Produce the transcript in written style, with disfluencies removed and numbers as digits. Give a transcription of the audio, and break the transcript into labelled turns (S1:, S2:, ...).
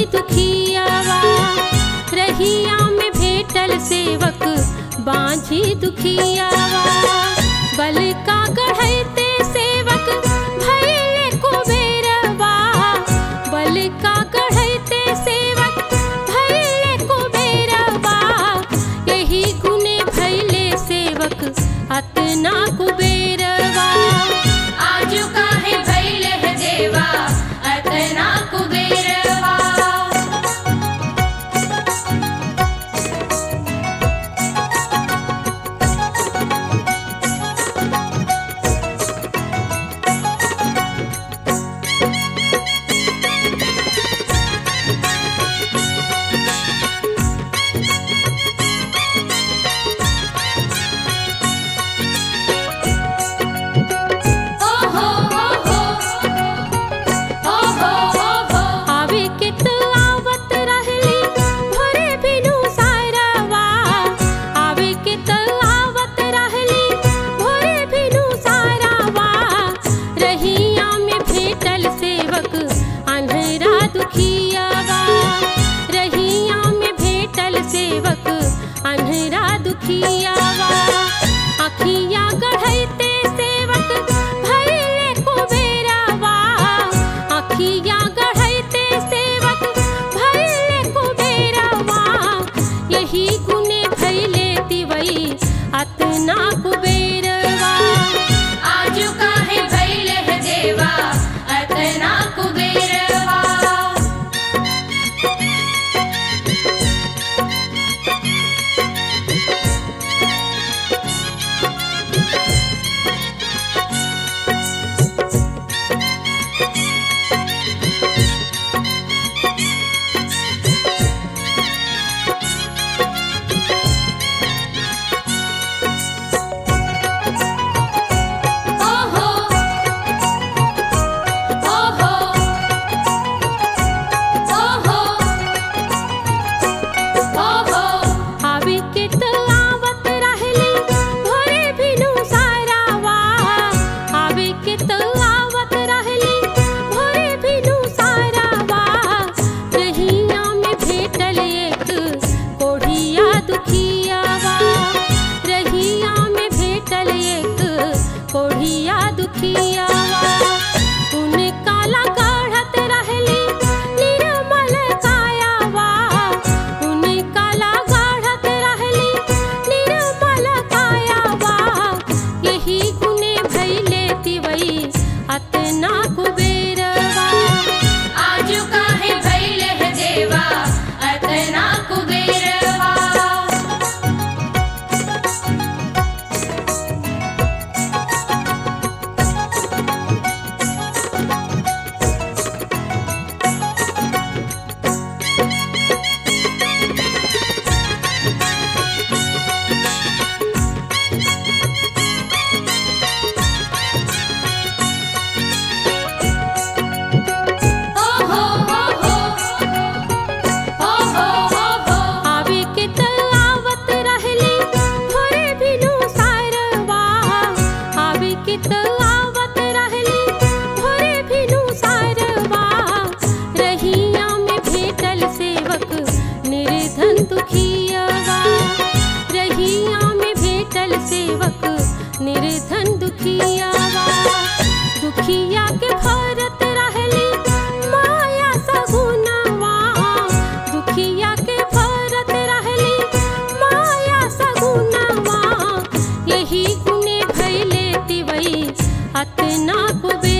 S1: दुखियावा, रहिया में भेटल सेवक बांझी दुखियावा। बल का गढ़ते सेवक भइले कुबेरवा, बल का गढ़ते सेवक भइले कुबेरवा। यही गुने भइले सेवक अतना कुबेरवा।
S2: आजू काहे भइले है देवा अतना कुबेरवा।
S1: दुखियावा, अखिया गढ़ते सेवक भइले कुबेरवा, अखिया गढ़ते सेवक भइले कुबेरवा। यही गुने भइले तिवई अतना कुबेरवा।
S2: आजू काहे भइले है देवा अतना कुबेरवा। दुखियावा, उनका गढ़त रहली निर्मल कायावा, उनका गढ़त रहली निर्मल कायावा। यही गुने भइले तिवई अतना कुबेरवा। आजू काहे भइले है देवा अतना कुबेरवा।
S1: निर्धन दुखियावा, दुखिया के भरत रहली माया सगुनवा, दुखिया के भरत रहली माया सगुनवा। यही गुने भइले तिवई अतना कुबेरवा।